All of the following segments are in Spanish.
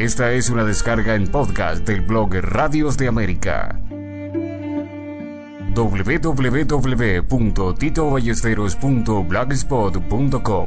Esta es una descarga en podcast del blog Radios de América. www.titoballesteros.blogspot.com.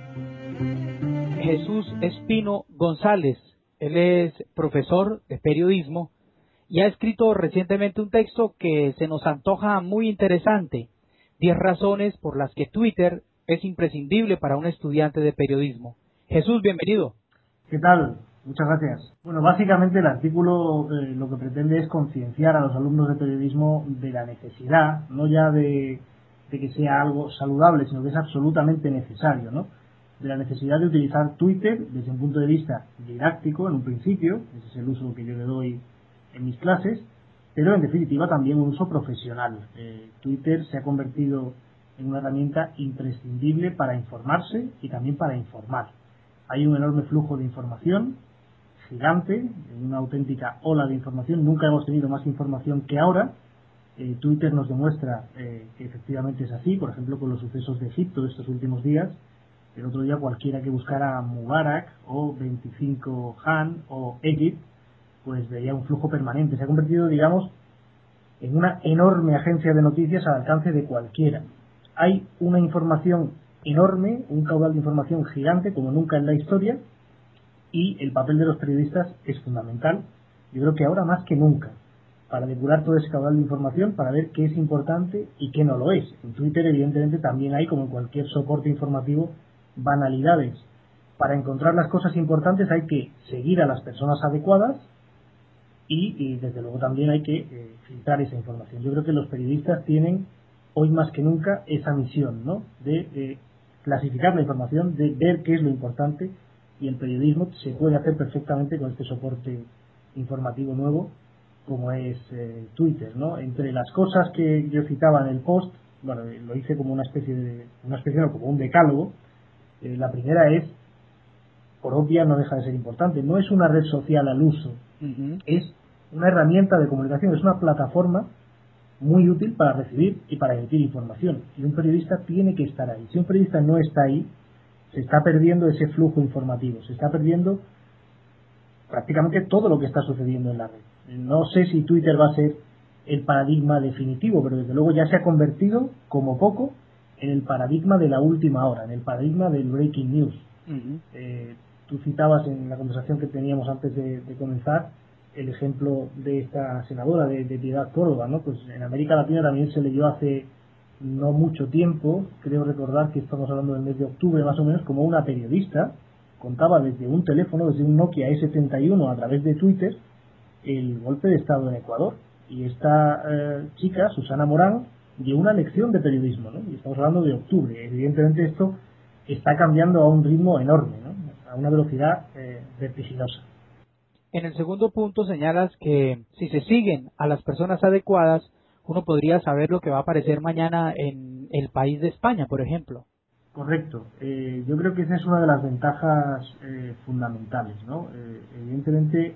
Jesús Espino González, él es profesor de periodismo y ha escrito recientemente un texto que se nos antoja muy interesante: 10 razones por las que Twitter es imprescindible para un estudiante de periodismo. Jesús, bienvenido. ¿Qué tal? Muchas gracias. Bueno, básicamente el artículo lo que pretende es concienciar a los alumnos de periodismo de la necesidad, no ya de que sea algo saludable, sino que es absolutamente necesario, ¿no? De la necesidad de utilizar Twitter desde un punto de vista didáctico en un principio, ese es el uso que yo le doy en mis clases, pero en definitiva también un uso profesional. Twitter se ha convertido en una herramienta imprescindible para informarse y también para informar. Hay un enorme flujo de información gigante, una auténtica ola de información. Nunca hemos tenido más información que ahora. Twitter nos demuestra que efectivamente es así, por ejemplo con los sucesos de Egipto de estos últimos días. El otro día cualquiera que buscara Mubarak o 25 Han o Egypt, pues veía un flujo permanente. Se ha convertido, digamos, en una enorme agencia de noticias al alcance de cualquiera. Hay una información enorme, un caudal de información gigante como nunca en la historia, y el papel de los periodistas es fundamental, yo creo que ahora más que nunca, para depurar todo ese caudal de información, para ver qué es importante y qué no lo es. En Twitter evidentemente también hay, como en cualquier soporte informativo, banalidades. Para encontrar las cosas importantes hay que seguir a las personas adecuadas y desde luego también hay que filtrar esa información. Yo creo que los periodistas tienen hoy más que nunca esa misión, ¿no? De clasificar la información, de ver qué es lo importante, y el periodismo se puede hacer perfectamente con este soporte informativo nuevo como es Twitter, ¿no? Entre las cosas que yo citaba en el post, bueno, lo hice como no, como un decálogo. La primera es, por obvia, no deja de ser importante, no es una red social al uso, es una herramienta de comunicación, es una plataforma muy útil para recibir y para emitir información, y un periodista tiene que estar ahí. Si un periodista no está ahí, se está perdiendo ese flujo informativo, se está perdiendo prácticamente todo lo que está sucediendo en la red. No sé si Twitter va a ser el paradigma definitivo, pero desde luego ya se ha convertido, como poco, en el paradigma de la última hora, en el paradigma del breaking news. Tú citabas en la conversación que teníamos antes de comenzar el ejemplo de esta senadora, de Piedad Córdoba, ¿no? Pues en América Latina también se leyó hace no mucho tiempo, creo recordar que estamos hablando del mes de octubre más o menos, como una periodista contaba desde un teléfono, desde un Nokia E71 a través de Twitter, el golpe de Estado en Ecuador. Y esta chica, Susana Morán, dio una lección de periodismo, ¿no? Y estamos hablando de octubre. Evidentemente esto está cambiando a un ritmo enorme, ¿no? A una velocidad vertiginosa. En el segundo punto señalas que si se siguen a las personas adecuadas, uno podría saber lo que va a aparecer mañana en el País de España, por ejemplo. Correcto. Yo creo que esa es una de las ventajas fundamentales, ¿no? Evidentemente,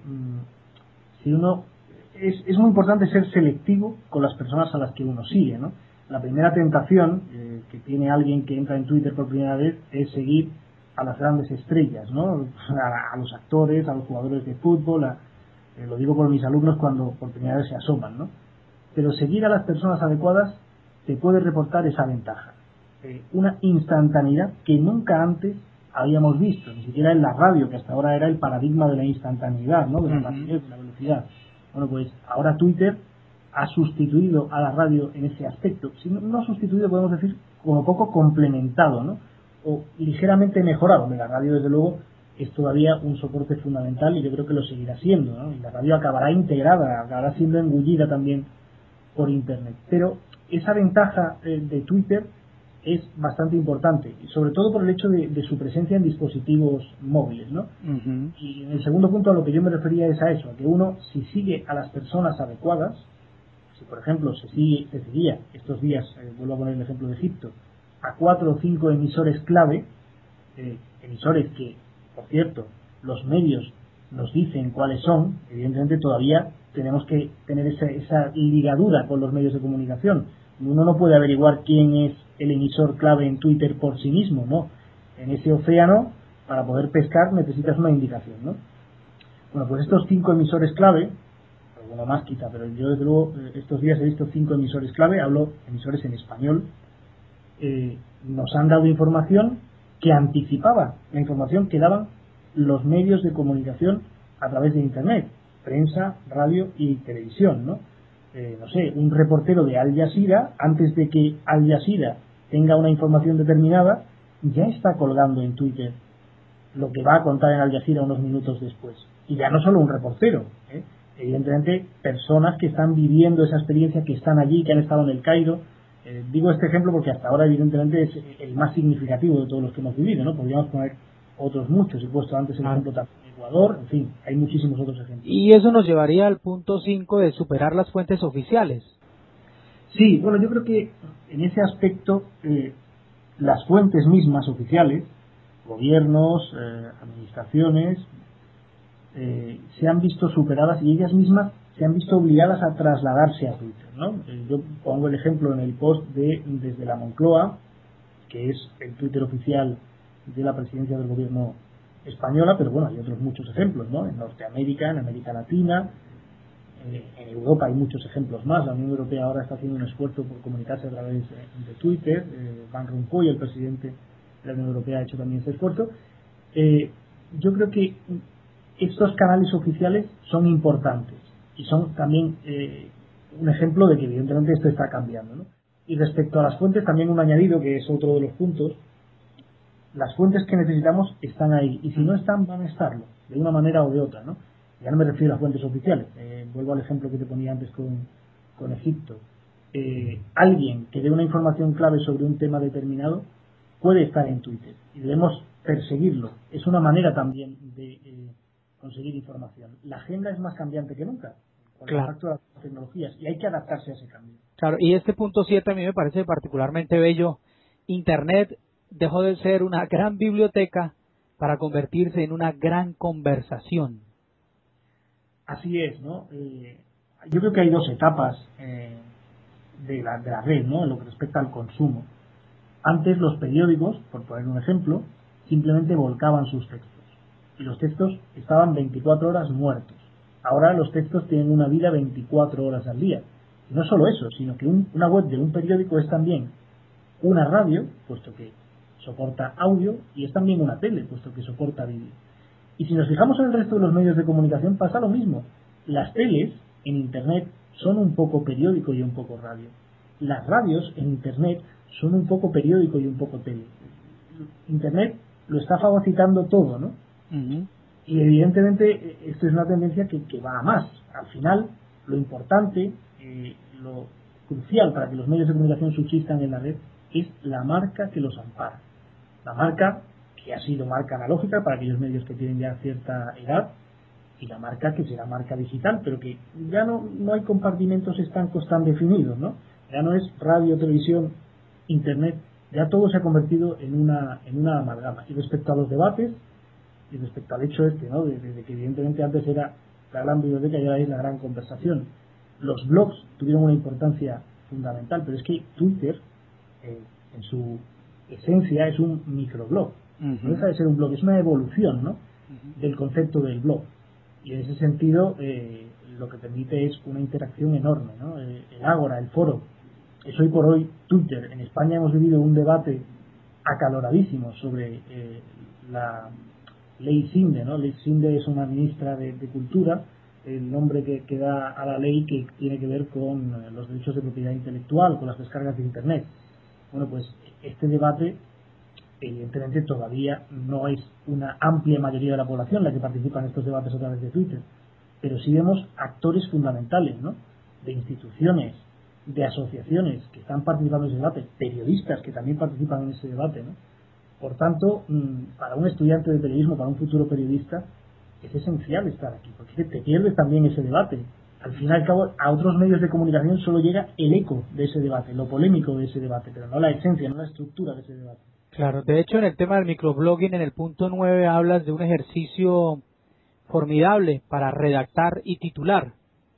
si uno es muy importante ser selectivo con las personas a las que uno sigue, ¿no? La primera tentación que tiene alguien que entra en Twitter por primera vez es seguir a las grandes estrellas, ¿no? A los actores, a los jugadores de fútbol, lo digo por mis alumnos cuando por primera vez se asoman, ¿no? Pero seguir a las personas adecuadas te puede reportar esa ventaja. Una instantaneidad que nunca antes habíamos visto, ni siquiera en la radio, que hasta ahora era el paradigma de la instantaneidad, ¿no? De la rapidez, de la velocidad. Bueno, pues ahora Twitter ha sustituido a la radio en ese aspecto. Si no sustituido, podemos decir como poco complementado, ¿no? O ligeramente mejorado. La radio, desde luego, es todavía un soporte fundamental y yo creo que lo seguirá siendo, ¿no? Y la radio acabará integrada, acabará siendo engullida también por Internet. Pero esa ventaja de Twitter es bastante importante, y sobre todo por el hecho de su presencia en dispositivos móviles, ¿no? Y en el segundo punto a lo que yo me refería es a eso, a que uno, si sigue a las personas adecuadas, si por ejemplo se seguía estos días, vuelvo a poner el ejemplo de Egipto, a 4 o 5 emisores clave, emisores que, por cierto, los medios nos dicen cuáles son. Evidentemente todavía tenemos que tener esa ligadura con los medios de comunicación. Uno no puede averiguar quién es el emisor clave en Twitter por sí mismo, ¿no? En ese océano, para poder pescar necesitas una indicación, ¿no? Bueno, pues estos 5 emisores clave, alguno más quizá, pero yo desde luego estos días he visto 5 emisores clave, hablo emisores en español, nos han dado información que anticipaba la información que daban los medios de comunicación a través de Internet, prensa, radio y televisión, ¿no? No sé, un reportero de Al Jazeera, antes de que Al Jazeera tenga una información determinada, ya está colgando en Twitter lo que va a contar en Al Jazeera unos minutos después. Y ya no solo un reportero, evidentemente personas que están viviendo esa experiencia, que están allí, que han estado en el Cairo. Digo este ejemplo porque hasta ahora evidentemente es el más significativo de todos los que hemos vivido, ¿no? Podríamos poner otros muchos, he puesto antes el ejemplo también de Ecuador, en fin, hay muchísimos otros ejemplos. Y eso nos llevaría al punto 5 de superar las fuentes oficiales. Sí, bueno, yo creo que en ese aspecto las fuentes mismas oficiales, gobiernos, administraciones, se han visto superadas y ellas mismas se han visto obligadas a trasladarse a Twitter, ¿no? Yo pongo el ejemplo en el post de Desde la Moncloa, que es el Twitter oficial de la presidencia del gobierno española, pero bueno, hay otros muchos ejemplos, ¿no? En Norteamérica, en América Latina, en Europa hay muchos ejemplos más. La Unión Europea ahora está haciendo un esfuerzo por comunicarse a través de Twitter. Van Rompuy, el presidente de la Unión Europea, ha hecho también ese esfuerzo. Yo creo que estos canales oficiales son importantes y son también un ejemplo de que evidentemente esto está cambiando, ¿no? Y respecto a las fuentes, también un añadido que es otro de los puntos: las fuentes que necesitamos están ahí, y si no están, van a estarlo, de una manera o de otra, ¿no? Ya no me refiero a fuentes oficiales, vuelvo al ejemplo que te ponía antes con Egipto. Alguien que dé una información clave sobre un tema determinado puede estar en Twitter y debemos perseguirlo. Es una manera también de conseguir información. La agenda es más cambiante que nunca con el impacto de las tecnologías y hay que adaptarse a ese cambio. Claro, y este punto 7 a mí me parece particularmente bello. Internet dejó de ser una gran biblioteca para convertirse en una gran conversación. Así es, ¿no? Yo creo que hay dos etapas de la red, ¿no? En lo que respecta al consumo. Antes los periódicos, por poner un ejemplo, simplemente volcaban sus textos y los textos estaban 24 horas muertos. Ahora los textos tienen una vida 24 horas al día. Y no solo eso, sino que una web de un periódico es también una radio, puesto que soporta audio, y es también una tele, puesto que soporta vídeo. Y si nos fijamos en el resto de los medios de comunicación, pasa lo mismo. Las teles en Internet son un poco periódico y un poco radio. Las radios en Internet son un poco periódico y un poco tele. Internet lo está fagocitando todo, ¿no? Uh-huh. Y evidentemente esto es una tendencia que va a más. Al final, lo importante, lo crucial para que los medios de comunicación subsistan en la red es la marca que los ampara. La marca que ha sido marca analógica para aquellos medios que tienen ya cierta edad, y la marca que será marca digital, pero que ya no hay compartimentos estancos tan definidos, ¿no? Ya no es radio, televisión, internet, ya todo se ha convertido en una amalgama. Y respecto a los debates, y respecto al hecho ¿no? de que evidentemente antes era la gran biblioteca y ahora es la gran conversación, los blogs tuvieron una importancia fundamental, pero es que Twitter, en su esencia, es un microblog. No deja de ser un blog, es una evolución, ¿no? Del concepto del blog. Y en ese sentido, lo que permite es una interacción enorme, ¿no? El Ágora, el foro, es hoy por hoy Twitter. En España hemos vivido un debate acaloradísimo sobre la ley Sinde, ¿no? Ley Sinde es una ministra de Cultura, el nombre que da a la ley que tiene que ver con los derechos de propiedad intelectual, con las descargas de Internet. Bueno, pues este debate evidentemente todavía no es una amplia mayoría de la población la que participa en estos debates a través de Twitter, pero sí vemos actores fundamentales, ¿no? De instituciones, de asociaciones que están participando en ese debate, periodistas que también participan en ese debate, ¿no? Por tanto, para un estudiante de periodismo, para un futuro periodista, es esencial estar aquí, porque te pierdes también ese debate. Al fin y al cabo, a otros medios de comunicación solo llega el eco de ese debate, lo polémico de ese debate, pero no la esencia, no la estructura de ese debate. Claro, de hecho en el tema del microblogging, en el punto 9 hablas de un ejercicio formidable para redactar y titular.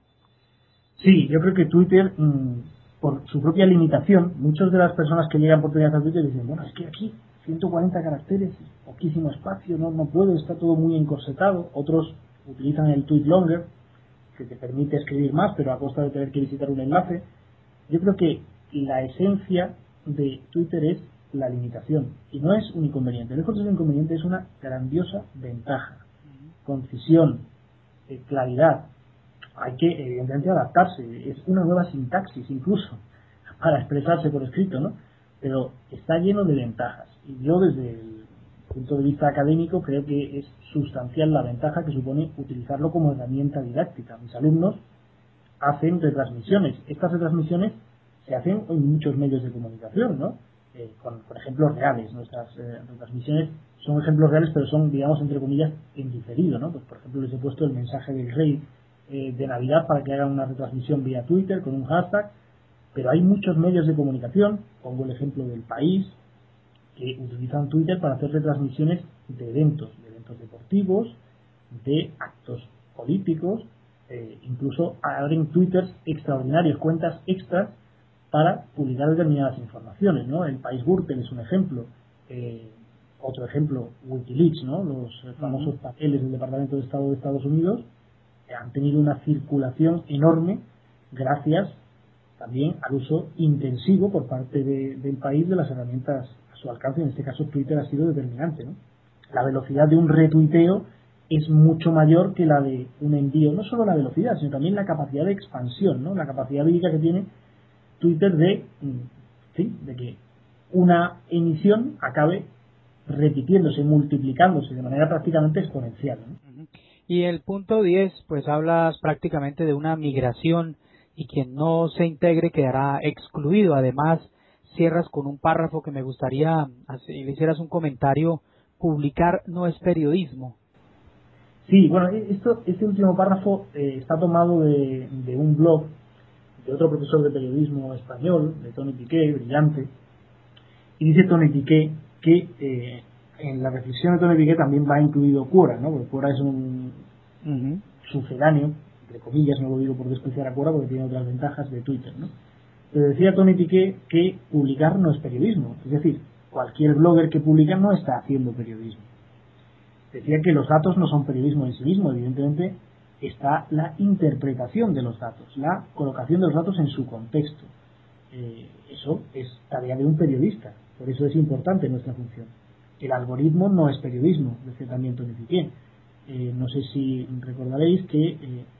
Sí, yo creo que Twitter, por su propia limitación, muchas de las personas que llegan por primera vez a Twitter dicen, bueno, es que aquí 140 caracteres, poquísimo espacio, no puedo, está todo muy encorsetado. Otros utilizan el tweet longer, que te permite escribir más, pero a costa de tener que visitar un enlace. Yo creo que la esencia de Twitter es la limitación, y no es un inconveniente. Lejos de ser un inconveniente, es una grandiosa ventaja. Concisión, claridad. Hay que, evidentemente, adaptarse. Es una nueva sintaxis, incluso, para expresarse por escrito, ¿no? Pero está lleno de ventajas. Y yo, desde el punto de vista académico, creo que es sustancial la ventaja que supone utilizarlo como herramienta didáctica. Mis alumnos hacen retransmisiones. Estas retransmisiones se hacen en muchos medios de comunicación, ¿no? Con ejemplos reales. Nuestras retransmisiones son ejemplos reales, pero son, digamos, entre comillas, en diferido, ¿no? Pues, por ejemplo, les he puesto el mensaje del rey de Navidad para que hagan una retransmisión vía Twitter con un hashtag, pero hay muchos medios de comunicación, pongo el ejemplo del País, que utilizan Twitter para hacer retransmisiones de eventos deportivos, de actos políticos, incluso abren Twitter extraordinarios, cuentas extras para publicar determinadas informaciones, ¿no? El País Gürtel es un ejemplo. Otro ejemplo, Wikileaks, ¿no? Los famosos papeles del Departamento de Estado de Estados Unidos han tenido una circulación enorme gracias también al uso intensivo por parte del país de las herramientas a su alcance. En este caso, Twitter ha sido determinante, ¿no? La velocidad de un retuiteo es mucho mayor que la de un envío. No solo la velocidad, sino también la capacidad de expansión, ¿no? La capacidad vírica que tiene Twitter de que una emisión acabe repitiéndose, multiplicándose de manera prácticamente exponencial, ¿no? Y el punto 10, pues hablas prácticamente de una migración y quien no se integre quedará excluido. Además, cierras con un párrafo que me gustaría le hicieras un comentario: publicar no es periodismo. Sí, bueno, este último párrafo está tomado de un blog de otro profesor de periodismo español, de Tony Piqué, brillante, y dice Tony Piqué que en la reflexión de Tony Piqué también va incluido Quora, ¿no? Porque Quora es un sucedáneo, entre comillas, no lo digo por despreciar a Quora porque tiene otras ventajas de Twitter, ¿no? Pero decía Tony Piqué que publicar no es periodismo, es decir, cualquier blogger que publica no está haciendo periodismo. Decía que los datos no son periodismo en sí mismo, evidentemente está la interpretación de los datos, la colocación de los datos en su contexto. Eso es tarea de un periodista, por eso es importante nuestra función. El algoritmo no es periodismo, decía también Tony Piqué. No sé si recordaréis que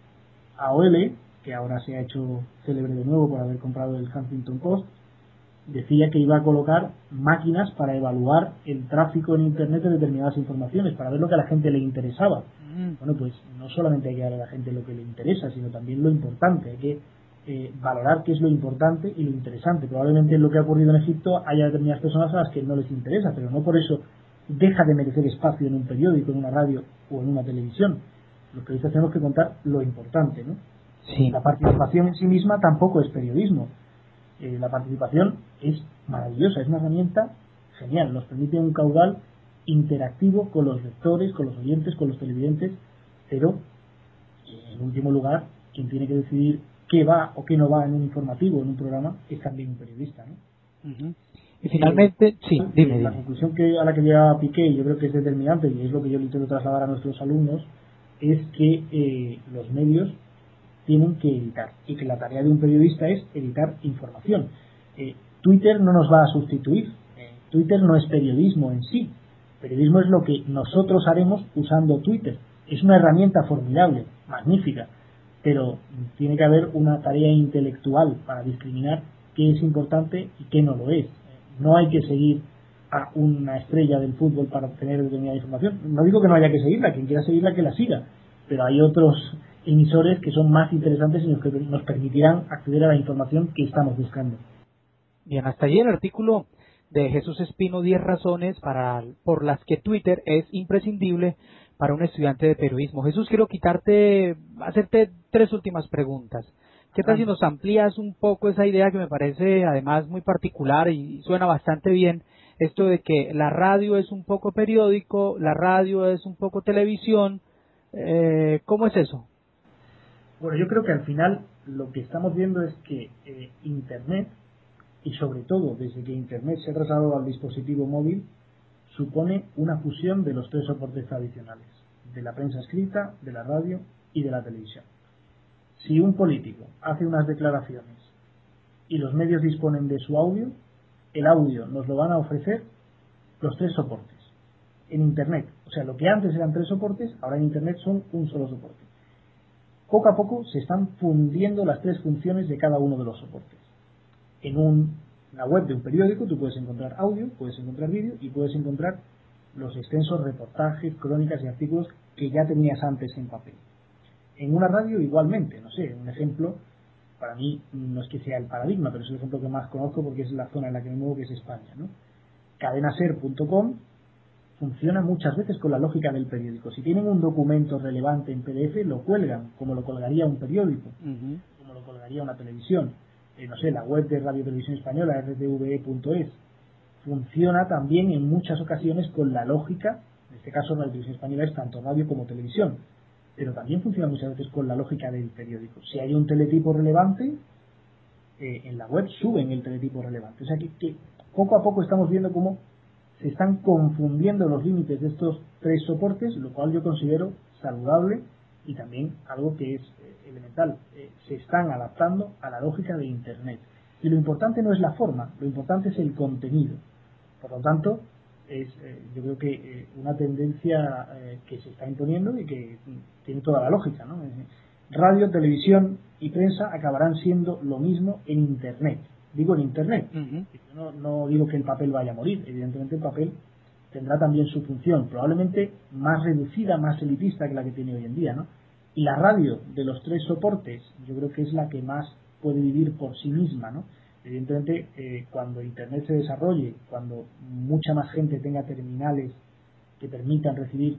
AOL, que ahora se ha hecho célebre de nuevo por haber comprado el Huffington Post, decía que iba a colocar máquinas para evaluar el tráfico en Internet de determinadas informaciones, para ver lo que a la gente le interesaba. Bueno, pues no solamente hay que dar a la gente lo que le interesa, sino también lo importante. Hay que valorar qué es lo importante y lo interesante. Probablemente lo que ha ocurrido en Egipto haya determinadas personas a las que no les interesa, pero no por eso deja de merecer espacio en un periódico, en una radio o en una televisión. Los periodistas tenemos que contar lo importante, ¿no? Sí. La participación en sí misma tampoco es periodismo. La participación es maravillosa, es una herramienta genial, nos permite un caudal interactivo con los lectores, con los oyentes, con los televidentes, pero en último lugar, quien tiene que decidir qué va o qué no va en un informativo, en un programa, es también un periodista, ¿no? Y finalmente, dime. La conclusión a la que llega Piqué, yo creo que es determinante y es lo que yo le intento trasladar a nuestros alumnos, es que los medios tienen que editar y que la tarea de un periodista es editar información. Twitter no nos va a sustituir. Twitter no es periodismo en sí. Periodismo es lo que nosotros haremos usando Twitter. Es una herramienta formidable, magnífica, pero tiene que haber una tarea intelectual para discriminar qué es importante y qué no lo es. No hay que seguir a una estrella del fútbol para obtener determinada información. No digo que no haya que seguirla, quien quiera seguirla que la siga, pero hay otros emisores que son más interesantes y que nos permitirán acceder a la información que estamos buscando. Bien, hasta allí el artículo de Jesús Espino, 10 razones por las que Twitter es imprescindible para un estudiante de periodismo. Jesús, quiero hacerte 3 últimas preguntas. ¿Qué tal si nos amplías un poco esa idea que me parece además muy particular y suena bastante bien? Esto de que la radio es un poco periódico, la radio es un poco televisión. ¿Cómo es eso? Bueno, yo creo que al final lo que estamos viendo es que Internet, y sobre todo desde que Internet se ha trasladado al dispositivo móvil, supone una fusión de los 3 soportes tradicionales. de la prensa escrita, de la radio y de la televisión. Si un político hace unas declaraciones y los medios disponen de su audio, el audio nos lo van a ofrecer los tres soportes. En Internet, o sea, lo que antes eran tres soportes, ahora en Internet son un solo soporte. Poco a poco se están fundiendo las tres funciones de cada uno de los soportes. En una web de un periódico tú puedes encontrar audio, puedes encontrar vídeo y puedes encontrar los extensos reportajes, crónicas y artículos que ya tenías antes en papel. En una radio igualmente, no sé, un ejemplo, para mí no es que sea el paradigma, pero es el ejemplo que más conozco porque es la zona en la que me muevo, que es España, ¿no? Cadenaser.com funciona muchas veces con la lógica del periódico. Si tienen un documento relevante en PDF, lo cuelgan, como lo colgaría un periódico, como lo colgaría una televisión. No sé, la web de Radio Televisión Española, rtve.es, funciona también en muchas ocasiones con la lógica, en este caso Radio Televisión Española es tanto radio como televisión, pero también funciona muchas veces con la lógica del periódico. Si hay un teletipo relevante, en la web suben el teletipo relevante. O sea que poco a poco estamos viendo cómo se están confundiendo los límites de estos tres soportes, lo cual yo considero saludable y también algo que es elemental. Se están adaptando a la lógica de Internet. Y lo importante no es la forma, lo importante es el contenido. Por lo tanto, es yo creo que una tendencia que se está imponiendo y que tiene toda la lógica, ¿no? Radio, televisión y prensa acabarán siendo lo mismo en Internet. Digo en Internet. Yo no digo que el papel vaya a morir. Evidentemente el papel tendrá también su función, probablemente más reducida, más elitista que la que tiene hoy en día, ¿no? Y la radio de los tres soportes, yo creo que es la que más puede vivir por sí misma, ¿no? Evidentemente, cuando Internet se desarrolle, cuando mucha más gente tenga terminales que permitan recibir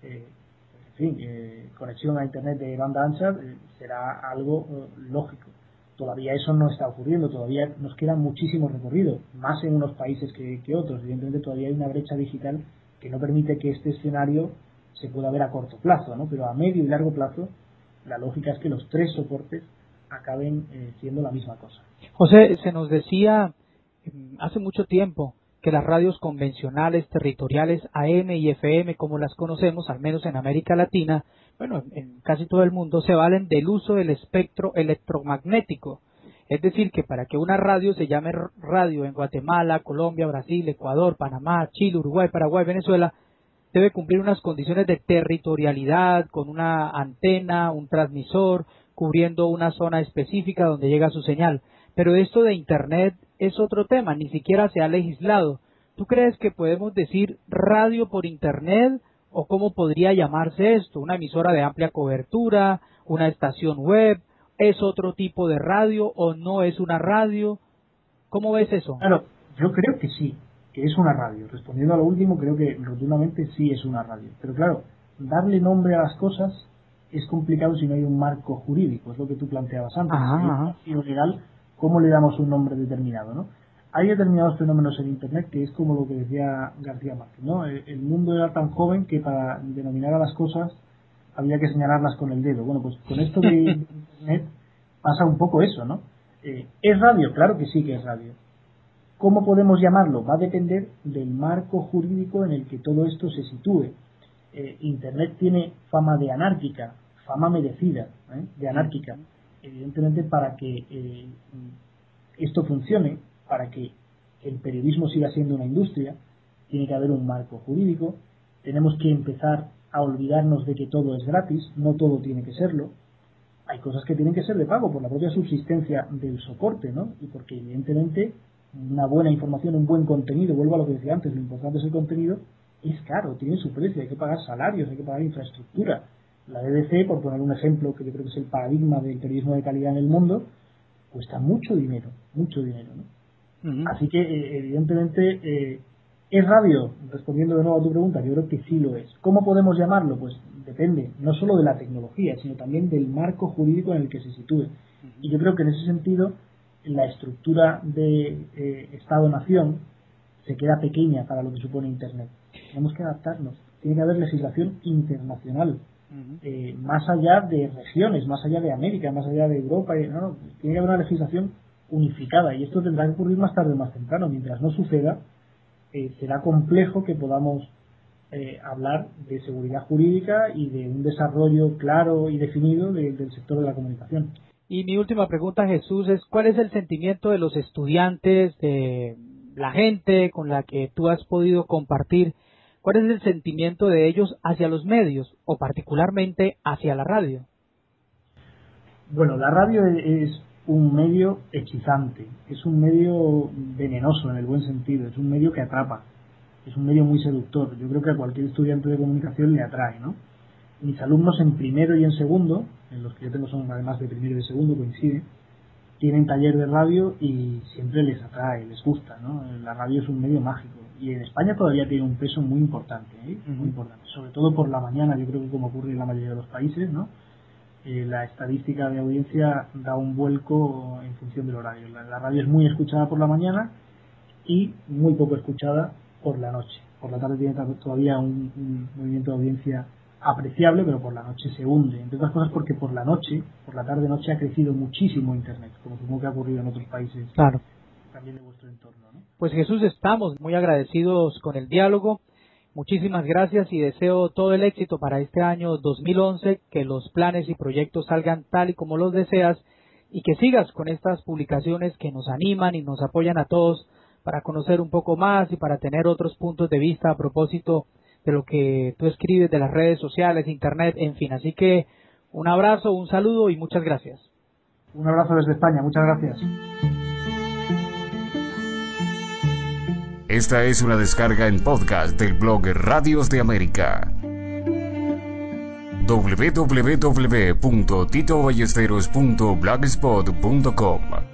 conexión a Internet de banda ancha, será algo lógico. Todavía eso no está ocurriendo, todavía nos queda muchísimo recorrido, más en unos países que otros. Evidentemente todavía hay una brecha digital que no permite que este escenario se pueda ver a corto plazo, ¿no? Pero a medio y largo plazo la lógica es que los tres soportes acaben siendo la misma cosa. José, se nos decía hace mucho tiempo que las radios convencionales, territoriales, AM y FM, como las conocemos, al menos en América Latina, bueno, en casi todo el mundo, se valen del uso del espectro electromagnético. Es decir, que para que una radio se llame radio en Guatemala, Colombia, Brasil, Ecuador, Panamá, Chile, Uruguay, Paraguay, Venezuela, debe cumplir unas condiciones de territorialidad, con una antena, un transmisor, cubriendo una zona específica donde llega su señal. Pero esto de Internet es otro tema, ni siquiera se ha legislado. ¿Tú crees que podemos decir radio por Internet o cómo podría llamarse esto? ¿Una emisora de amplia cobertura? ¿Una estación web? ¿Es otro tipo de radio o no es una radio? ¿Cómo ves eso? Claro, yo creo que sí, que es una radio. Respondiendo a lo último, creo que rotundamente sí es una radio. Pero claro, darle nombre a las cosas es complicado si no hay un marco jurídico, es lo que tú planteabas antes. Si hay un vacío legal, ¿cómo le damos un nombre determinado, no? Hay determinados fenómenos en Internet que es como lo que decía García Márquez, ¿no? El mundo era tan joven que para denominar a las cosas había que señalarlas con el dedo. Bueno, pues con esto de Internet pasa un poco eso, ¿no? ¿Es radio? Claro que sí que es radio. ¿Cómo podemos llamarlo? Va a depender del marco jurídico en el que todo esto se sitúe. Internet tiene fama de anárquica, fama merecida, de anárquica. Evidentemente, para que esto funcione, para que el periodismo siga siendo una industria, tiene que haber un marco jurídico. Tenemos que empezar a olvidarnos de que todo es gratis, no todo tiene que serlo. Hay cosas que tienen que ser de pago por la propia subsistencia del soporte, ¿no? Y porque evidentemente una buena información, un buen contenido, vuelvo a lo que decía antes, lo importante es el contenido, es caro, tiene su precio, hay que pagar salarios, hay que pagar infraestructura. La BBC, por poner un ejemplo que yo creo que es el paradigma del periodismo de calidad en el mundo, cuesta mucho dinero, ¿no? Así que evidentemente ¿es radio? Respondiendo de nuevo a tu pregunta, yo creo que sí lo es. ¿Cómo podemos llamarlo? Pues depende, no solo de la tecnología, sino también del marco jurídico en el que se sitúe. Y yo creo que en ese sentido la estructura de Estado-Nación se queda pequeña para lo que supone Internet. Tenemos que adaptarnos. Tiene que haber legislación internacional, más allá de regiones, más allá de América, más allá de Europa. Tiene que haber una legislación unificada y esto tendrá que ocurrir más tarde o más temprano. Mientras no suceda, será complejo que podamos hablar de seguridad jurídica y de un desarrollo claro y definido del sector de la comunicación. Y mi última pregunta, Jesús, es ¿cuál es el sentimiento de los estudiantes, de la gente con la que tú has podido compartir? ¿Cuál es el sentimiento de ellos hacia los medios o particularmente hacia la radio? Bueno, la radio es un medio hechizante, es un medio venenoso en el buen sentido, es un medio que atrapa, es un medio muy seductor. Yo creo que a cualquier estudiante de comunicación le atrae, ¿no? Mis alumnos en primero y en segundo, en los que yo tengo son además de primero y de segundo, coincide, tienen taller de radio y siempre les atrae, les gusta, ¿no? La radio es un medio mágico y en España todavía tiene un peso muy importante, muy importante, sobre todo por la mañana, yo creo que como ocurre en la mayoría de los países, ¿no? La estadística de audiencia da un vuelco en función del horario. La radio es muy escuchada por la mañana y muy poco escuchada por la noche. Por la tarde tiene todavía un movimiento de audiencia apreciable, pero por la noche se hunde. Entre otras cosas porque por la noche, por la tarde-noche ha crecido muchísimo Internet, como supongo que ha ocurrido en otros países Claro. también de vuestro entorno, ¿no? Pues Jesús, estamos muy agradecidos con el diálogo. Muchísimas gracias y deseo todo el éxito para este año 2011, que los planes y proyectos salgan tal y como los deseas y que sigas con estas publicaciones que nos animan y nos apoyan a todos para conocer un poco más y para tener otros puntos de vista a propósito de lo que tú escribes de las redes sociales, internet, en fin. Así que un abrazo, un saludo y muchas gracias. Un abrazo desde España, muchas gracias. Esta es una descarga en podcast del blog Radios de América. www.titoballesteros.blogspot.com